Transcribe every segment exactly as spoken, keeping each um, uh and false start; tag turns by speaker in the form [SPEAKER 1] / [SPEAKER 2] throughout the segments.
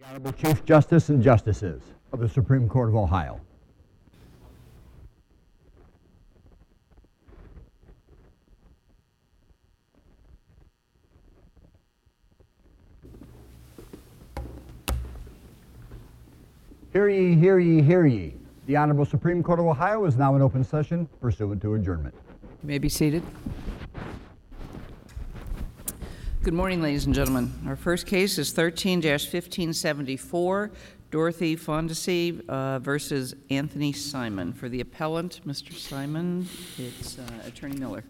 [SPEAKER 1] The Honorable Chief Justice and Justices of the Supreme Court of Ohio. Hear ye, hear ye, hear ye. The Honorable Supreme Court of Ohio is now in open session pursuant to adjournment.
[SPEAKER 2] You may be seated. Good morning, ladies and gentlemen. Our first case is thirteen dash fifteen seventy-four, Dorothy Fondesi uh, versus Anthony Simon. For the appellant, Mister Simon, it's uh, Attorney Miller.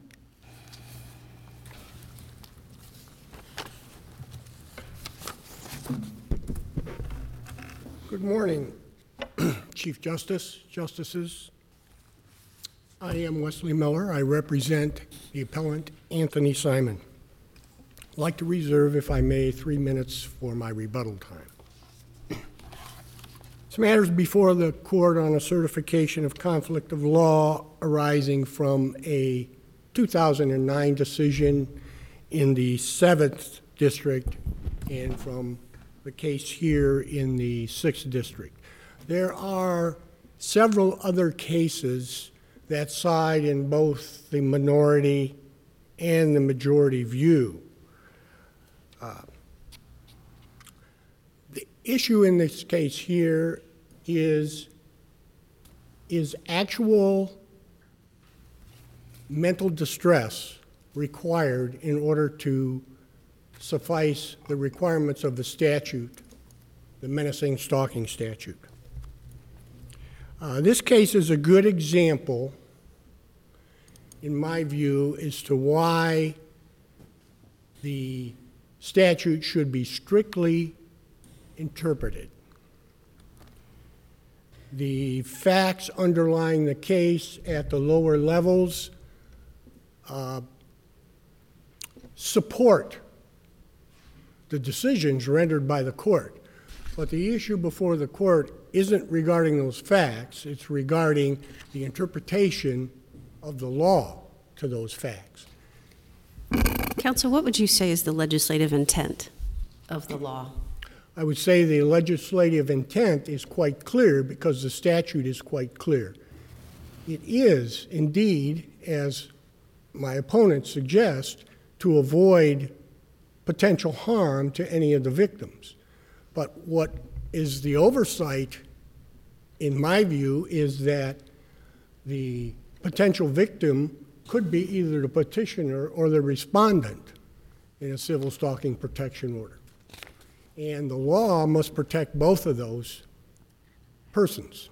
[SPEAKER 3] Good morning, Chief Justice, Justices. I am Wesley Miller. I represent the appellant, Anthony Simon. I'd like to reserve, if I may, three minutes for my rebuttal time. This matter is before the court on a certification of conflict of law arising from a two thousand nine decision in the seventh District and from the case here in the sixth District. There are several other cases that side in both the minority and the majority view. Uh, the issue in this case here is, is actual mental distress required in order to suffice the requirements of the statute, the menacing stalking statute. Uh, this case is a good example, in my view, as to why the statute should be strictly interpreted. The facts underlying the case at the lower levels uh, support the decisions rendered by the court. But the issue before the court isn't regarding those facts, it's regarding the interpretation of the law to those facts.
[SPEAKER 4] Counsel, what would you say is the legislative intent of the law?
[SPEAKER 3] I would say the legislative intent is quite clear because the statute is quite clear. It is indeed, as my opponents suggest, to avoid potential harm to any of the victims. But what is the oversight, in my view, is that the potential victim could be either the petitioner or the respondent in a civil stalking protection order. And the law must protect both of those persons.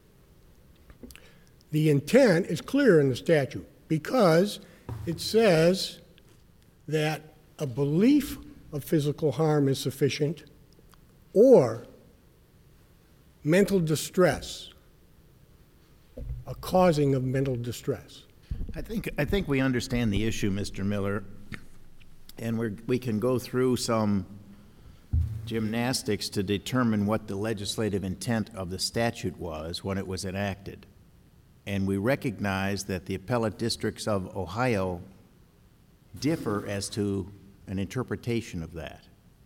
[SPEAKER 3] The intent is clear in the statute because it says that a belief of physical harm is sufficient or mental distress, a causing of mental distress.
[SPEAKER 5] I think I think we understand the issue, Mister Miller, and we we can go through some gymnastics to determine what the legislative intent of the statute was when it was enacted. And we recognize that the appellate districts of Ohio differ as to an interpretation of that.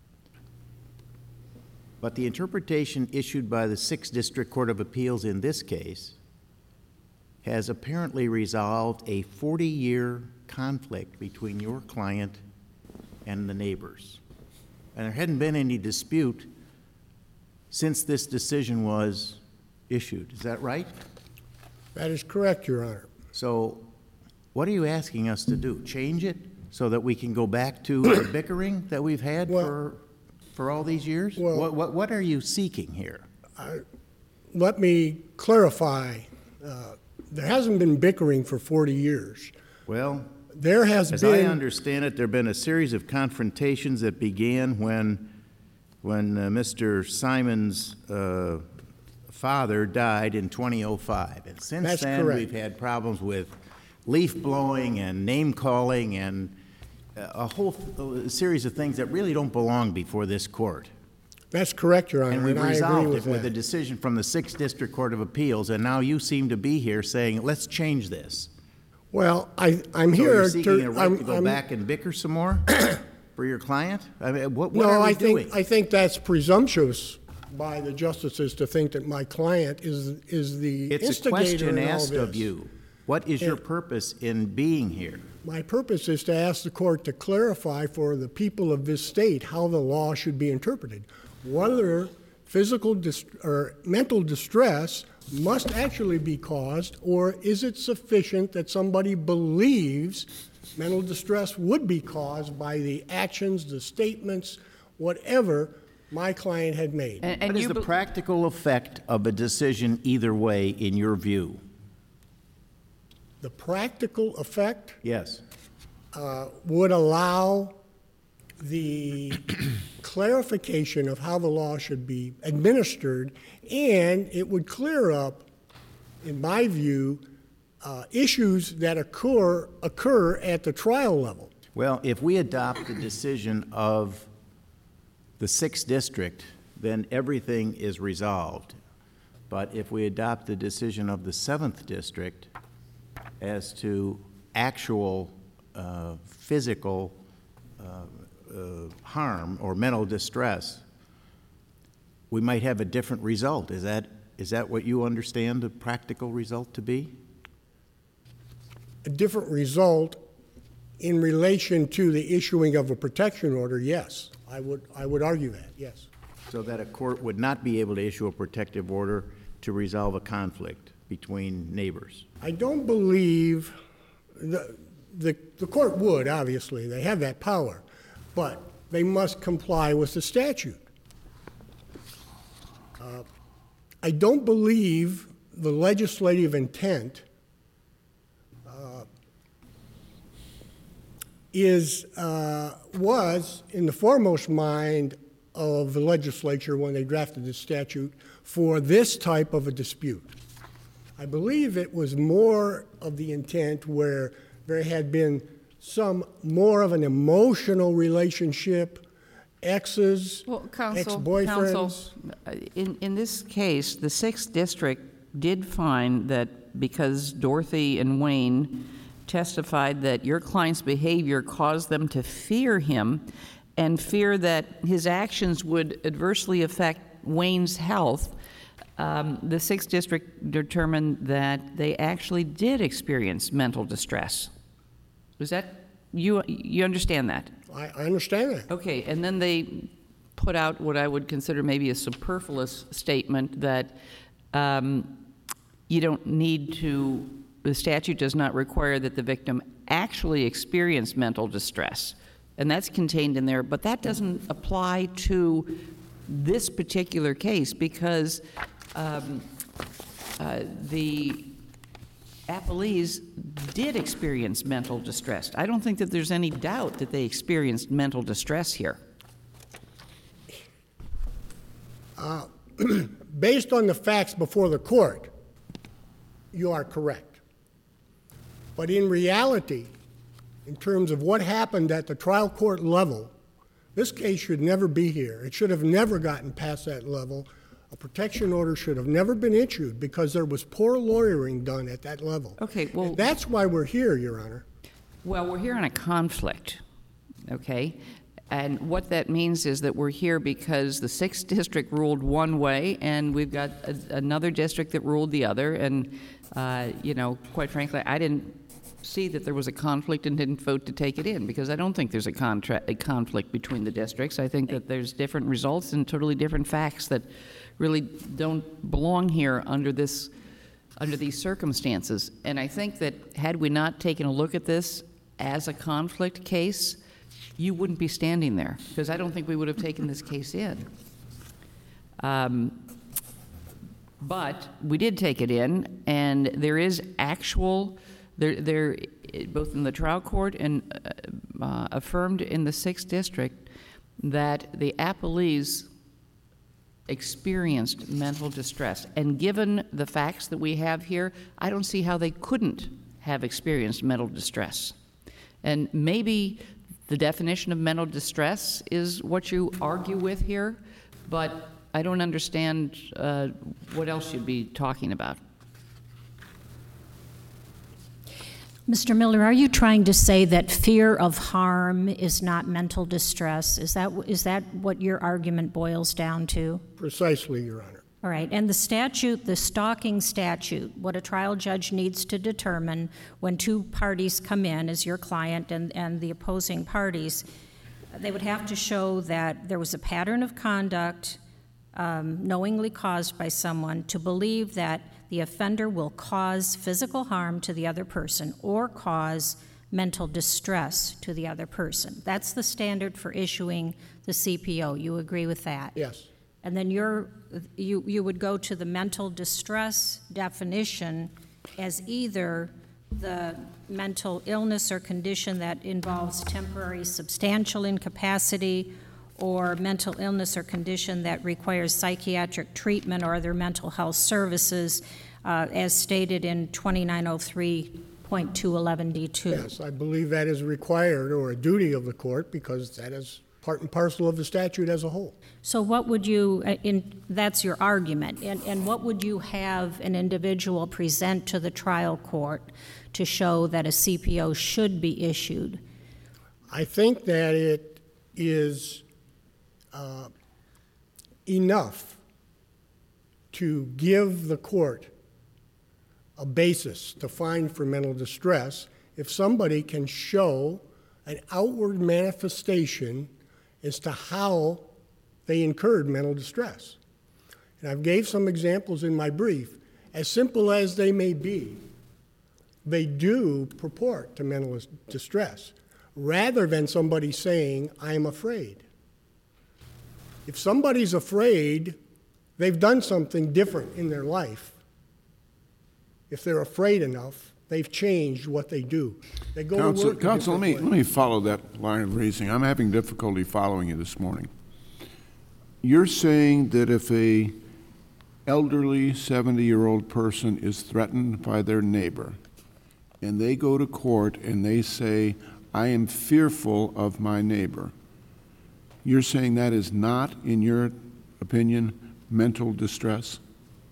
[SPEAKER 5] But the interpretation issued by the sixth District Court of Appeals in this case has apparently resolved a forty-year conflict between your client and the neighbors. And there hadn't been any dispute since this decision was issued. Is that right?
[SPEAKER 3] That is correct, Your Honor.
[SPEAKER 5] So what are you asking us to do? Change it so that we can go back to the bickering that we've had
[SPEAKER 3] well,
[SPEAKER 5] for, for all these years?
[SPEAKER 3] Well,
[SPEAKER 5] what, what, what are you seeking here?
[SPEAKER 3] I, let me clarify. Uh, There hasn't been bickering for forty years.
[SPEAKER 5] Well,
[SPEAKER 3] there has
[SPEAKER 5] as
[SPEAKER 3] been.
[SPEAKER 5] I understand it, there have been a series of confrontations that began when, when uh, Mister Simon's uh, father died in twenty oh five. And since
[SPEAKER 3] That's
[SPEAKER 5] then,
[SPEAKER 3] correct.
[SPEAKER 5] we've had problems with leaf blowing and name calling and a whole a series of things that really don't belong before this court.
[SPEAKER 3] That's correct, Your Honor,
[SPEAKER 5] And we've
[SPEAKER 3] and I agree
[SPEAKER 5] resolved
[SPEAKER 3] with
[SPEAKER 5] it with
[SPEAKER 3] that.
[SPEAKER 5] a decision from the sixth District Court of Appeals, and now you seem to be here saying, let's change this.
[SPEAKER 3] Well, I, I'm
[SPEAKER 5] So
[SPEAKER 3] here
[SPEAKER 5] you're seeking
[SPEAKER 3] to.
[SPEAKER 5] a right
[SPEAKER 3] I'm,
[SPEAKER 5] to go
[SPEAKER 3] I'm,
[SPEAKER 5] back and bicker some more for your client? I mean, what, what
[SPEAKER 3] no,
[SPEAKER 5] are we
[SPEAKER 3] I think
[SPEAKER 5] doing?
[SPEAKER 3] I think that's presumptuous by the justices to think that my client is, is the
[SPEAKER 5] It's a
[SPEAKER 3] instigator
[SPEAKER 5] question
[SPEAKER 3] in all
[SPEAKER 5] asked of
[SPEAKER 3] this.
[SPEAKER 5] you. What is your
[SPEAKER 3] Yeah.
[SPEAKER 5] purpose in being here?
[SPEAKER 3] My purpose is to ask the court to clarify for the people of this state how the law should be interpreted. Whether physical dis- or mental distress must actually be caused, or is it sufficient that somebody believes mental distress would be caused by the actions, the statements, whatever my client had made.
[SPEAKER 2] And, and
[SPEAKER 5] What is
[SPEAKER 2] you
[SPEAKER 5] the
[SPEAKER 2] bel-
[SPEAKER 5] practical effect of a decision either way, in your view?
[SPEAKER 3] The practical effect
[SPEAKER 5] Yes.
[SPEAKER 3] uh, would allow the clarification of how the law should be administered, and it would clear up, in my view, uh, issues that occur occur at the trial level.
[SPEAKER 5] Well, if we adopt the decision of the sixth district, then everything is resolved. But if we adopt the decision of the seventh district as to actual uh, physical uh, uh, harm or mental distress, we might have a different result. Is that, is that what you understand the practical result to be?
[SPEAKER 3] A different result in relation to the issuing of a protection order, yes. I would, I would argue that, yes.
[SPEAKER 5] So that a court would not be able to issue a protective order to resolve a conflict between neighbors?
[SPEAKER 3] I don't believe, the, the, the court would, obviously, they have that power, but they must comply with the statute. Uh, I don't believe the legislative intent uh, is, uh, was in the foremost mind of the legislature when they drafted the statute for this type of a dispute. I believe it was more of the intent where there had been some more of an emotional relationship, exes,
[SPEAKER 2] Well, counsel,
[SPEAKER 3] ex-boyfriends.
[SPEAKER 2] counsel, uh, in, in this case, the sixth district did find that because Dorothy and Wayne testified that your client's behavior caused them to fear him and fear that his actions would adversely affect Wayne's health, um, the sixth district determined that they actually did experience mental distress. Is that, you, you understand that?
[SPEAKER 3] I, I understand that.
[SPEAKER 2] Okay, and then they put out what I would consider maybe a superfluous statement that um, you don't need to, the statute does not require that the victim actually experience mental distress. And that's contained in there, but that doesn't apply to this particular case because um, uh, the appellees did experience mental distress. I don't think that there's any doubt that they experienced mental distress here.
[SPEAKER 3] Uh, based on the facts before the court, you are correct. But in reality, in terms of what happened at the trial court level, this case should never be here. It should have never gotten past that level. A protection order should have never been issued because there was poor lawyering done at that level.
[SPEAKER 2] Okay, well-
[SPEAKER 3] And that's why we're here, Your Honor.
[SPEAKER 2] Well, we're here on a conflict, okay? And what that means is that we're here because the sixth district ruled one way, and we've got a, another district that ruled the other. And, uh, you know, quite frankly, I didn't see that there was a conflict and didn't vote to take it in because I don't think there's a, contra- a conflict between the districts. I think that there's different results and totally different facts that really don't belong here under this, under these circumstances. And I think that had we not taken a look at this as a conflict case, you wouldn't be standing there, because I don't think we would have taken this case in. Um, but we did take it in, and there is actual, there, there, both in the trial court and uh, uh, affirmed in the sixth district, that the appellees experienced mental distress. And given the facts that we have here, I don't see how they couldn't have experienced mental distress. And maybe the definition of mental distress is what you argue with here, but I don't understand uh, what else you'd be talking about.
[SPEAKER 6] Mister Miller, are you trying to say that fear of harm is not mental distress? Is that, is that what your argument boils down to?
[SPEAKER 3] Precisely, Your Honor.
[SPEAKER 6] All right, and the statute, the stalking statute, what a trial judge needs to determine when two parties come in, as your client and, and the opposing parties, they would have to show that there was a pattern of conduct um, knowingly caused by someone to believe that the offender will cause physical harm to the other person or cause mental distress to the other person. That's the standard for issuing the C P O. You agree with that?
[SPEAKER 3] Yes.
[SPEAKER 6] And then you're, you, you would go to the mental distress definition as either the mental illness or condition that involves temporary substantial incapacity or mental illness or condition that requires psychiatric treatment or other mental health services, uh, as stated in twenty-nine oh three point two eleven D two.
[SPEAKER 3] Yes, I believe that is required or a duty of the court because that is part and parcel of the statute as a whole.
[SPEAKER 6] So what would you, uh, in, that's your argument, and, and what would you have an individual present to the trial court to show that a C P O should be issued?
[SPEAKER 3] I think that it is uh, enough to give the court a basis to find for mental distress if somebody can show an outward manifestation as to how they incurred mental distress. And I've gave some examples in my brief. As simple as they may be, they do purport to mental distress, rather than somebody saying, I'm afraid. If somebody's afraid, they've done something different in their life. If they're afraid enough, they've changed what they do. They go
[SPEAKER 7] Counsel,
[SPEAKER 3] to work a
[SPEAKER 7] Counsel, let me,
[SPEAKER 3] different
[SPEAKER 7] let
[SPEAKER 3] way.
[SPEAKER 7] me follow that line of reasoning. I'm having difficulty following you this morning. You're saying that if a elderly seventy-year-old person is threatened by their neighbor, and they go to court and they say, I am fearful of my neighbor, you're saying that is not, in your opinion, mental distress?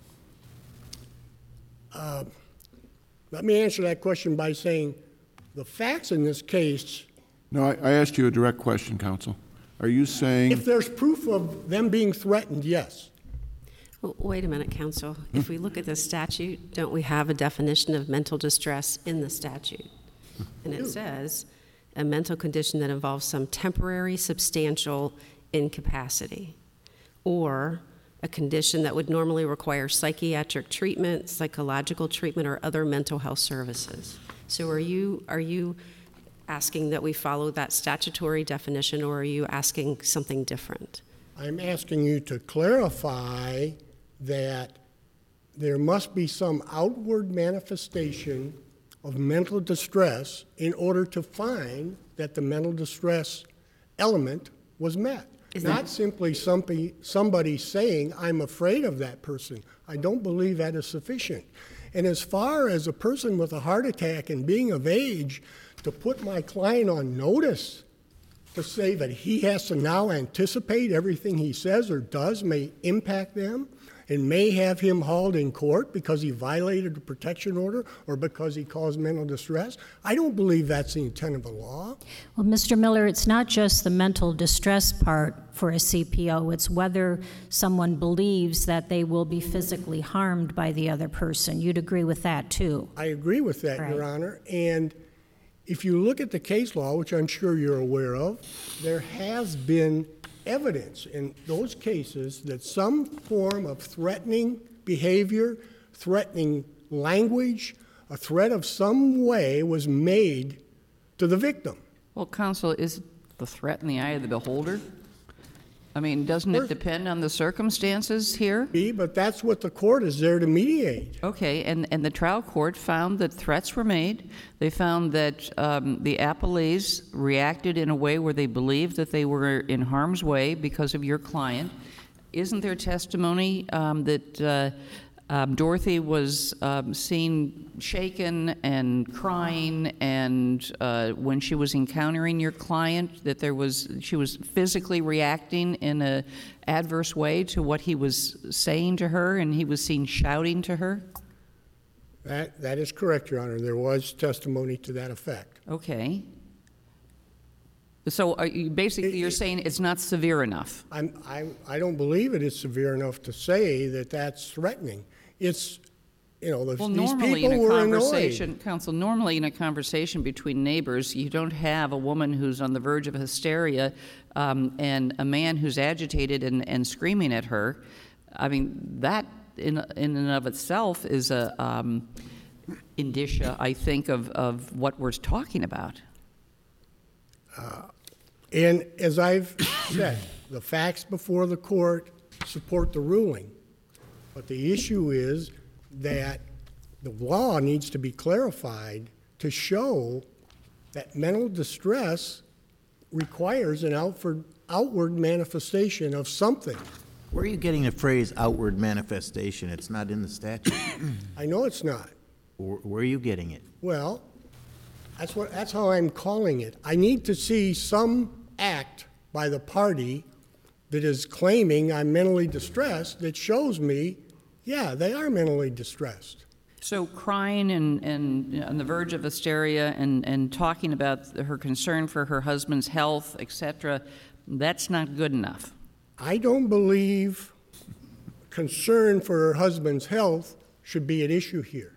[SPEAKER 3] Uh, let me answer that question by saying the facts in this case,
[SPEAKER 7] No, I, I asked you a direct question, Counsel. Are you saying...
[SPEAKER 3] if there's proof of them being threatened, yes.
[SPEAKER 4] Well, wait a minute, counsel. If we look at the statute, don't we have a definition of mental distress in the statute? And it says, a mental condition that involves some temporary substantial incapacity, or a condition that would normally require psychiatric treatment, psychological treatment, or other mental health services. So are you, are you asking that we follow that statutory definition, or are you asking something different?
[SPEAKER 3] I'm asking you to clarify that there must be some outward manifestation of mental distress in order to find that the mental distress element was met.
[SPEAKER 4] Is
[SPEAKER 3] Not
[SPEAKER 4] that-
[SPEAKER 3] simply somebody, somebody saying, I'm afraid of that person. I don't believe that is sufficient. And as far as a person with a heart attack and being of age, to put my client on notice to say that he has to now anticipate everything he says or does may impact them and may have him hauled in court because he violated a protection order or because he caused mental distress, I don't believe that's the intent of the law.
[SPEAKER 6] Well, Mister Miller, it's not just the mental distress part for a C P O, it's whether someone believes that they will be physically harmed by the other person. You'd agree with that, too?
[SPEAKER 3] I agree with that, Your
[SPEAKER 6] Right.
[SPEAKER 3] Honor. And if you look at the case law, which I'm sure you're aware of, there has been evidence in those cases that some form of threatening behavior, threatening language, a threat of some way was made to the victim.
[SPEAKER 2] Well, counsel, is the threat in the eye of the beholder? I mean, doesn't it
[SPEAKER 3] First-
[SPEAKER 2] depend on the circumstances here?
[SPEAKER 3] Be, But that's what the court is there to mediate.
[SPEAKER 2] Okay, and, and the trial court found that threats were made. They found that um, the appellees reacted in a way where they believed that they were in harm's way because of your client. Isn't there testimony um, that uh, um, Dorothy was um, seen shaken and crying, and uh, when she was encountering your client, that there was she was physically reacting in a adverse way to what he was saying to her, and he was seen shouting to her?
[SPEAKER 3] That, that is correct, Your Honor. There was testimony to that effect.
[SPEAKER 2] Okay. So are you, basically, you're saying it's not severe enough?
[SPEAKER 3] I'm, I, I don't believe it is severe enough to say that that's threatening. It's, you know, the,
[SPEAKER 2] Well,
[SPEAKER 3] these
[SPEAKER 2] normally in
[SPEAKER 3] people
[SPEAKER 2] a
[SPEAKER 3] were
[SPEAKER 2] conversation,
[SPEAKER 3] annoyed.
[SPEAKER 2] counsel, normally in a conversation between neighbors, you don't have a woman who's on the verge of hysteria um, and a man who's agitated and, and screaming at her. I mean, that in, in and of itself is a um, indicia, I think, of, of what we're talking about.
[SPEAKER 3] And as I've said, the facts before the court support the ruling. But the issue is that the law needs to be clarified to show that mental distress requires an outward, outward manifestation of something.
[SPEAKER 5] Where are you getting the phrase outward manifestation? It's not in the statute.
[SPEAKER 3] I know it's not.
[SPEAKER 5] Where where are you getting it?
[SPEAKER 3] Well, that's what, that's how I'm calling it. I need to see some act by the party that is claiming I'm mentally distressed that shows me, yeah, they are mentally distressed.
[SPEAKER 2] So crying and, and on the verge of hysteria and, and talking about her concern for her husband's health, et cetera, that's not good enough.
[SPEAKER 3] I don't believe concern for her husband's health should be at issue here.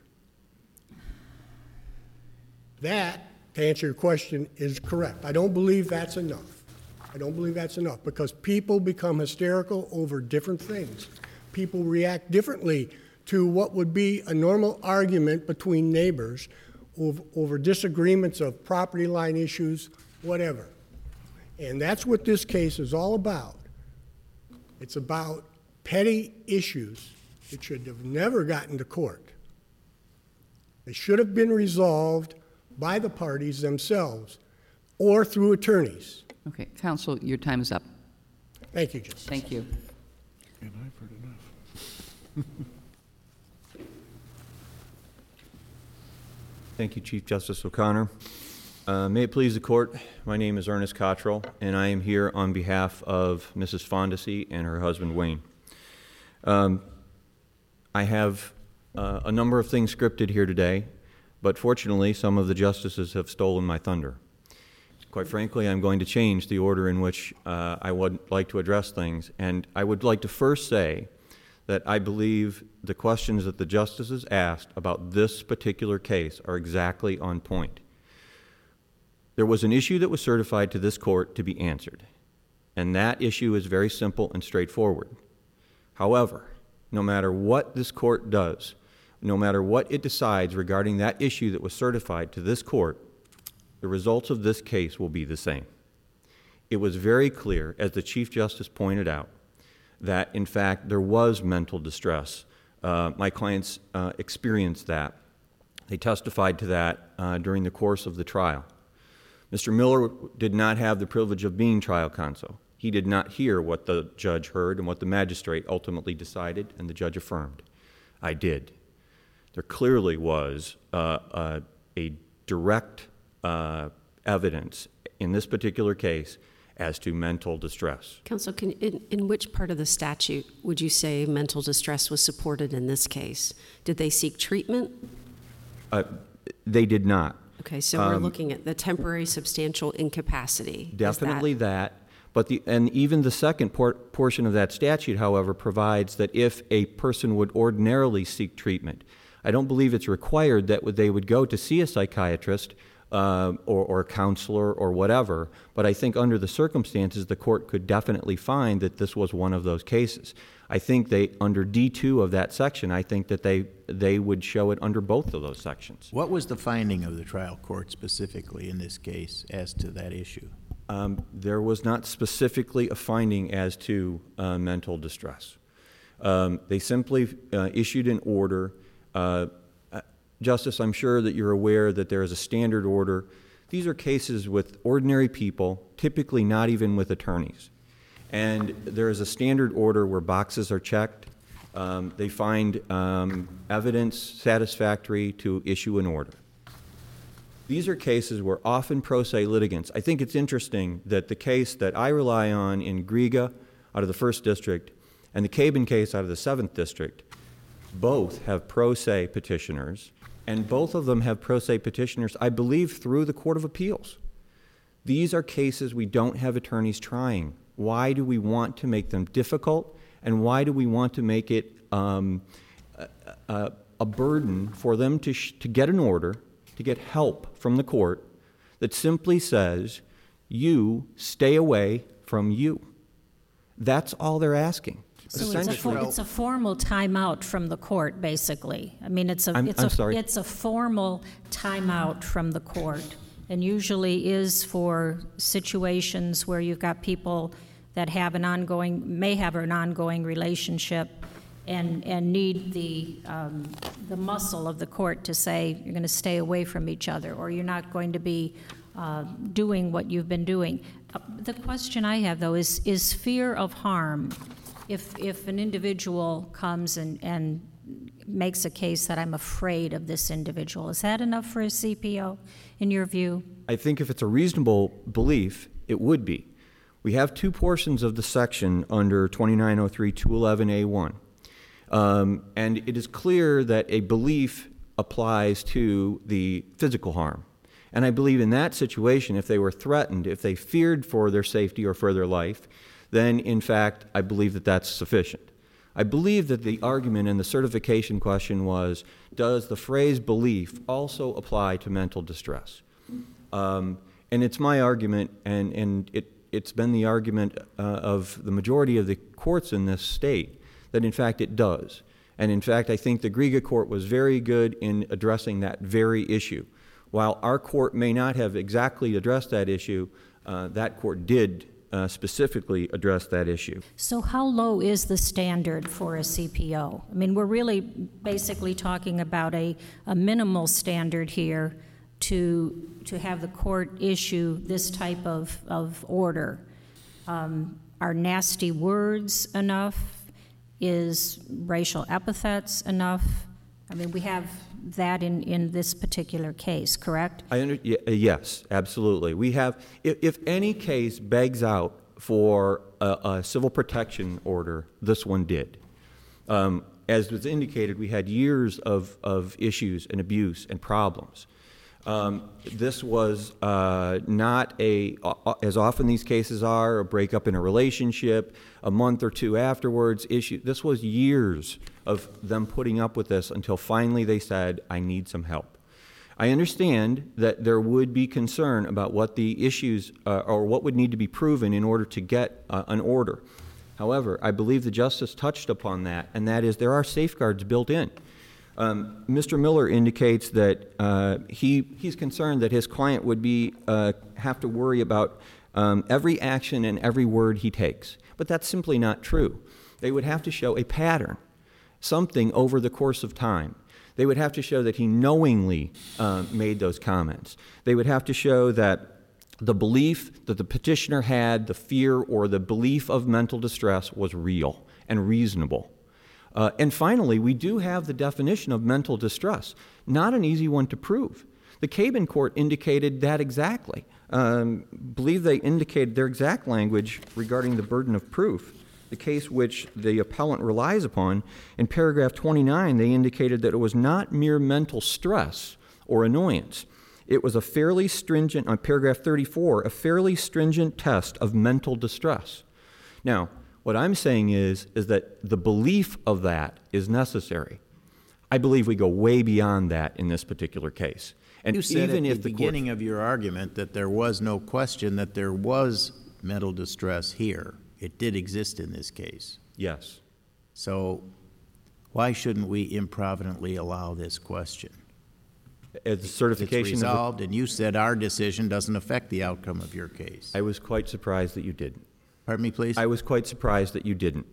[SPEAKER 3] That, to answer your question, is correct. I don't believe that's enough. I don't believe that's enough because people become hysterical over different things. People react differently to what would be a normal argument between neighbors over, over disagreements of property line issues, whatever. And that's what this case is all about. It's about petty issues that should have never gotten to court. They should have been resolved by the parties themselves or through attorneys.
[SPEAKER 2] Okay, counsel, your time is up.
[SPEAKER 3] Thank you, Justice.
[SPEAKER 2] Thank you.
[SPEAKER 7] And I've heard enough.
[SPEAKER 8] Thank you, Chief Justice O'Connor. Uh, may it please the court, my name is Ernest Cottrell, and I am here on behalf of Missus Fondesy and her husband, Wayne. Um, I have uh, a number of things scripted here today, but fortunately, some of the justices have stolen my thunder. Quite frankly, I'm going to change the order in which uh, I would like to address things, and I would like to first say that I believe the questions that the justices asked about this particular case are exactly on point. There was an issue that was certified to this court to be answered, and that issue is very simple and straightforward. However, no matter what this court does, no matter what it decides regarding that issue that was certified to this court, the results of this case will be the same. It was very clear, as the Chief Justice pointed out, that in fact there was mental distress. Uh, my clients uh, experienced that. They testified to that uh, during the course of the trial. Mister Miller did not have the privilege of being trial counsel. He did not hear what the judge heard and what the magistrate ultimately decided and the judge affirmed. I did. There clearly was uh, uh, a direct uh, evidence in this particular case as to mental distress.
[SPEAKER 4] Counsel, can, in, in which part of the statute would you say mental distress was supported in this case? Did they seek treatment?
[SPEAKER 8] Uh, they did not.
[SPEAKER 4] Okay, so we're looking at the temporary substantial incapacity. Is
[SPEAKER 8] Definitely
[SPEAKER 4] that,
[SPEAKER 8] that. But the, and even the second por- portion of that statute, however, provides that if a person would ordinarily seek treatment, I don't believe it's required that they would go to see a psychiatrist uh, or, or a counselor or whatever, but I think under the circumstances, the court could definitely find that this was one of those cases. I think they, under D two of that section, I think that they, they would show it under both of those sections.
[SPEAKER 5] What was the finding of the trial court specifically in this case as to that issue?
[SPEAKER 8] Um, there was not specifically a finding as to uh, mental distress. Um, they simply uh, issued an order. Uh, uh, Justice, I'm sure that you're aware that there is a standard order. These are cases with ordinary people, typically not even with attorneys. And there is a standard order where boxes are checked. Um, they find um, evidence satisfactory to issue an order. These are cases where often pro se litigants, I think it's interesting that the case that I rely on in Griega out of the first district and the Cabin case out of the seventh district, both have pro se petitioners and both of them have pro se petitioners, I believe, through the Court of Appeals. These are cases we don't have attorneys trying. Why do we want to make them difficult, and why do we want to make it um, a, a, a burden for them to, sh- to get an order, to get help from the court that simply says, you stay away from you? That's all they're asking.
[SPEAKER 6] So it's a, for, it's a formal timeout from the court, basically. I mean, it's a,
[SPEAKER 8] I'm,
[SPEAKER 6] it's
[SPEAKER 8] I'm
[SPEAKER 6] a,
[SPEAKER 8] sorry.
[SPEAKER 6] it's a formal timeout from the court, and usually is for situations where you've got people that have an ongoing, may have an ongoing relationship, and and need the um, the muscle of the court to say you're going to stay away from each other, or you're not going to be uh, doing what you've been doing. Uh, the question I have, though, is is fear of harm. If if an individual comes and, and makes a case that I'm afraid of this individual, is that enough for a C P O, in your view?
[SPEAKER 8] I think if it's a reasonable belief, it would be. We have two portions of the section under twenty-nine oh three two eleven A one. Um, and it is clear that a belief applies to the physical harm. And I believe in that situation, if they were threatened, if they feared for their safety or for their life, then in fact, I believe that that's sufficient. I believe that the argument in the certification question was, does the phrase belief also apply to mental distress? Um, and it's my argument, and, and it, it's been the argument uh, of the majority of the courts in this state, that in fact it does. And in fact, I think the Griega court was very good in addressing that very issue. While our court may not have exactly addressed that issue, uh, that court did uh, specifically address that issue.
[SPEAKER 6] So how low is the standard for a C P O? I mean, we're really basically talking about a, a minimal standard here to, to have the court issue this type of, of order. Um, are nasty words enough? Is racial epithets enough? I mean, we have that in, in this particular case, correct?
[SPEAKER 8] I under, y- yes, absolutely. We have, if, if any case begs out for a, a civil protection order, this one did. Um, as was indicated, we had years of, of issues and abuse and problems. Um, this was uh, not a, uh, as often these cases are, a breakup in a relationship, a month or two afterwards issue. This was years of them putting up with this until finally they said, I need some help. I understand that there would be concern about what the issues uh, or what would need to be proven in order to get uh, an order. However, I believe the justice touched upon that, and that is there are safeguards built in. Um, Mister Miller indicates that uh, he, he's concerned that his client would be, uh, have to worry about um, every action and every word he takes. But that's simply not true. They would have to show a pattern, something over the course of time. They would have to show that he knowingly uh, made those comments. They would have to show that the belief that the petitioner had, the fear or the belief of mental distress was real and reasonable. Uh, and finally, we do have the definition of mental distress, not an easy one to prove. The Cabin Court indicated that exactly. Um, believe they indicated their exact language regarding the burden of proof. The case which the appellant relies upon, in paragraph twenty-nine, they indicated that it was not mere mental stress or annoyance. It was a fairly stringent, on paragraph thirty-four, a fairly stringent test of mental distress. Now, what I'm saying is, is that the belief of that is necessary. I believe we go way beyond that in this particular case. And
[SPEAKER 5] you said
[SPEAKER 8] even
[SPEAKER 5] at
[SPEAKER 8] if
[SPEAKER 5] the
[SPEAKER 8] the
[SPEAKER 5] beginning
[SPEAKER 8] court,
[SPEAKER 5] of your argument that there was no question that there was mental distress here. It did exist in this case.
[SPEAKER 8] yes,
[SPEAKER 5] So why shouldn't we improvidently allow this question?
[SPEAKER 8] as the
[SPEAKER 5] It's
[SPEAKER 8] certification of the,
[SPEAKER 5] resolved, and you said our decision doesn't affect the outcome of your case.
[SPEAKER 8] I was quite surprised that you didn't.
[SPEAKER 5] Pardon me, please?
[SPEAKER 8] I was quite surprised that you didn't.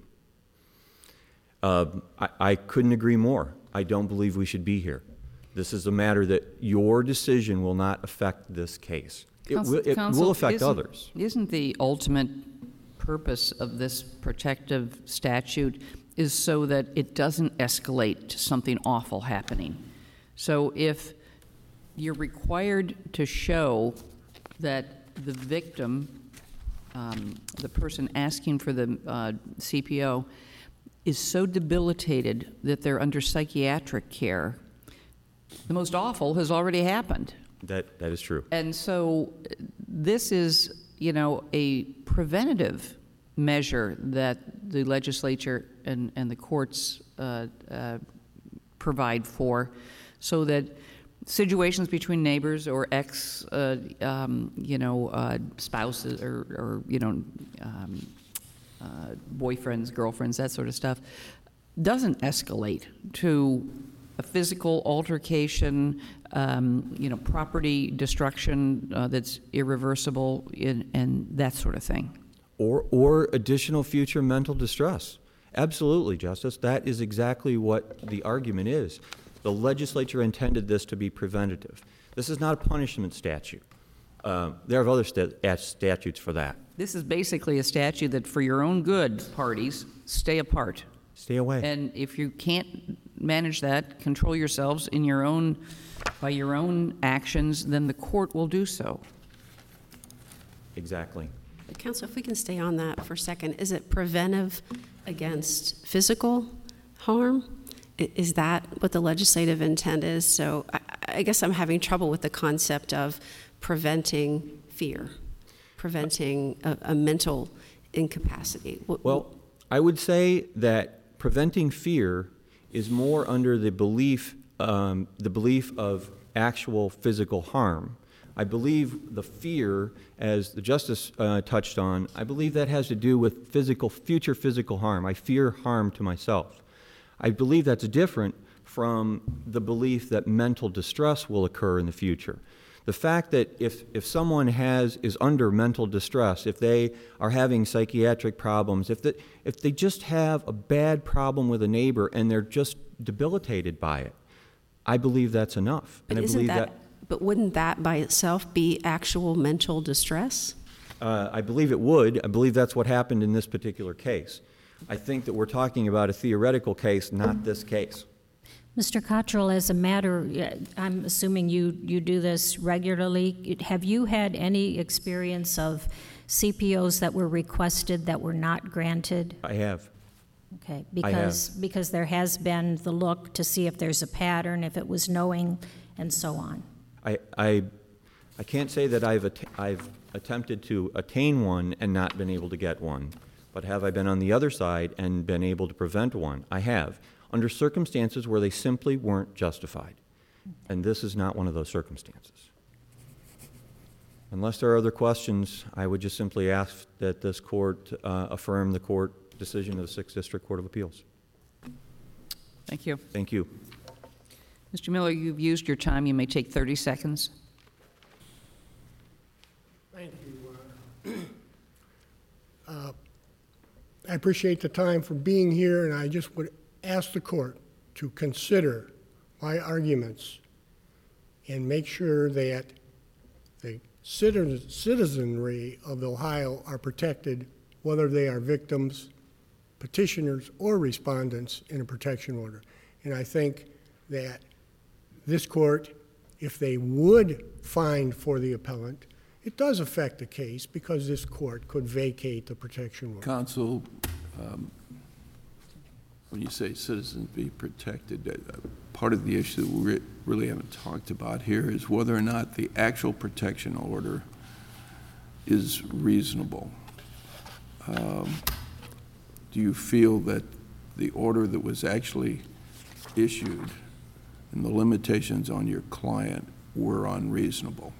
[SPEAKER 8] Uh, I, I couldn't agree more. I don't believe we should be here. This is a matter that your decision will not affect this case. It
[SPEAKER 2] Counsel-
[SPEAKER 8] will, it
[SPEAKER 2] Counsel,
[SPEAKER 8] will affect
[SPEAKER 2] isn't-
[SPEAKER 8] others.
[SPEAKER 2] Isn't the ultimate purpose of this protective statute is so that it doesn't escalate to something awful happening? So if you're required to show that the victim, um, the person asking for the uh, C P O, is so debilitated that they're under psychiatric care, The most awful has already happened.
[SPEAKER 8] That, that is true.
[SPEAKER 2] And so uh, this is, you know, a preventative measure that the legislature and, and the courts uh, uh, provide for, so that situations between neighbors or ex, uh, um, you know, uh, spouses or, or you know, um, uh, boyfriends, girlfriends, that sort of stuff, doesn't escalate to a physical altercation, um, you know, property destruction uh, that's irreversible, in, and that sort of thing.
[SPEAKER 8] Or, or additional future mental distress. Absolutely, Justice. That is exactly what the argument is. The legislature intended this to be preventative. This is not a punishment statute. Uh, there are other stat statutes for that.
[SPEAKER 2] This is basically a statute that, for your own good, parties, stay apart.
[SPEAKER 8] Stay away.
[SPEAKER 2] And if you can't manage that, control yourselves in your own, by your own actions, then the court will do so.
[SPEAKER 8] Exactly.
[SPEAKER 4] Counsel, if we can stay on that for a second, is it preventive against physical harm? I- Is that what the legislative intent is? So I, I guess I'm having trouble with the concept of preventing fear, preventing a, a mental incapacity. What-
[SPEAKER 8] Well, I would say that preventing fear is more under the belief, um, the belief of actual physical harm. I believe the fear, as the Justice uh, touched on, I believe that has to do with physical, future physical harm. I fear harm to myself. I believe that's different from the belief that mental distress will occur in the future. The fact that if, if someone has, is under mental distress, if they are having psychiatric problems, if, the, if they just have a bad problem with a neighbor and they're just debilitated by it, I believe that's enough.
[SPEAKER 4] But
[SPEAKER 8] and I
[SPEAKER 4] isn't
[SPEAKER 8] believe
[SPEAKER 4] that,
[SPEAKER 8] that
[SPEAKER 4] but wouldn't that by itself be actual mental distress?
[SPEAKER 8] Uh, I believe it would. I believe that's what happened in this particular case. I think that we're talking about a theoretical case, not this case.
[SPEAKER 6] Mister Cottrell, as a matter, I'm assuming you, you do this regularly. Have you had any experience of C P Os that were requested that were not granted?
[SPEAKER 8] I have.
[SPEAKER 6] Okay,
[SPEAKER 8] I have.
[SPEAKER 6] because, because there has been the look to see if there's a pattern, if it was knowing, and so on.
[SPEAKER 8] I, I, I can't say that I've, att I've attempted to attain one and not been able to get one, but have I been on the other side and been able to prevent one? I have, under circumstances where they simply weren't justified. And this is not one of those circumstances. Unless there are other questions, I would just simply ask that this court uh, affirm the court decision of the Sixth District Court of Appeals.
[SPEAKER 2] Thank you.
[SPEAKER 8] Thank you.
[SPEAKER 2] Mister Miller, you've used your time. You may take thirty seconds.
[SPEAKER 3] Thank you. Uh, uh, I appreciate the time for being here, and I just would ask the court to consider my arguments and make sure that the citizenry of Ohio are protected, whether they are victims, petitioners, or respondents in a protection order. And I think that this court, if they would find for the appellant, it does affect the case because this court could vacate the protection order.
[SPEAKER 7] Counsel, um, when you say citizens be protected, uh, part of the issue that we re really haven't talked about here is whether or not the actual protection order is reasonable. Um, do you feel that the order that was actually issued and the limitations on your client were unreasonable?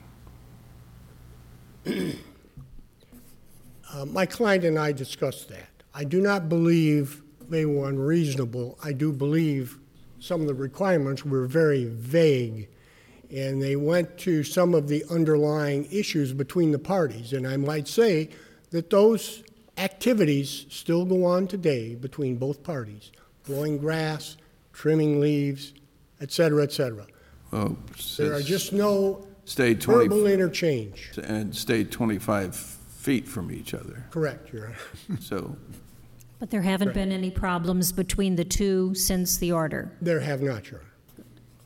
[SPEAKER 3] Uh, my client and I discussed that. I do not believe they were unreasonable. I do believe some of the requirements were very vague, and they went to some of the underlying issues between the parties. And I might say that those activities still go on today between both parties: blowing grass, trimming leaves, et cetera, et cetera.
[SPEAKER 7] Well,
[SPEAKER 3] There are just no
[SPEAKER 7] stay twenty
[SPEAKER 3] verbal interchange.
[SPEAKER 7] and stay twenty-five feet from each other.
[SPEAKER 3] Correct, Your Honor.
[SPEAKER 7] So
[SPEAKER 6] But there haven't been any problems between the two since the order?
[SPEAKER 3] There have not, Your Honor.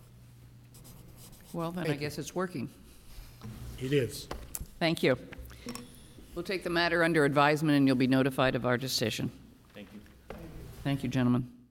[SPEAKER 2] Well, then I guess it's working.
[SPEAKER 3] It is.
[SPEAKER 2] Thank you. We'll take the matter under advisement, and you'll be notified of our decision.
[SPEAKER 8] Thank you.
[SPEAKER 2] Thank you, gentlemen.